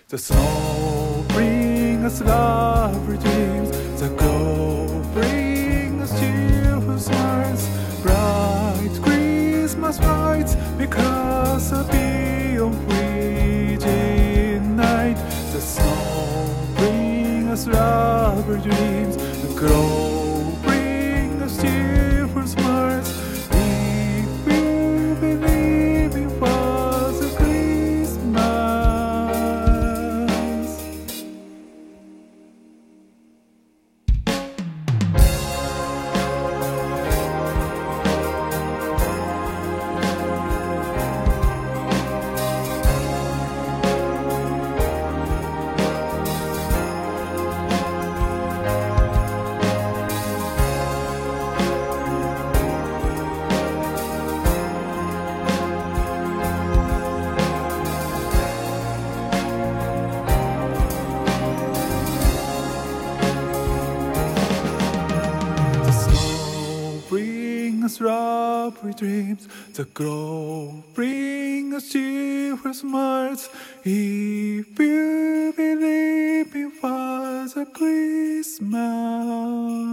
The snow brings us lovely dreams. The glow brings us cheerful smiles. Bright Christmas lights make us beyond freezing night. The snow brings us lovely dreams. The glow brings us cheerful smiles. If we believe in Father Christmas. The snow brings us lovely dreams. The glow brings us cheerful smiles. If you believe in Father Christmas.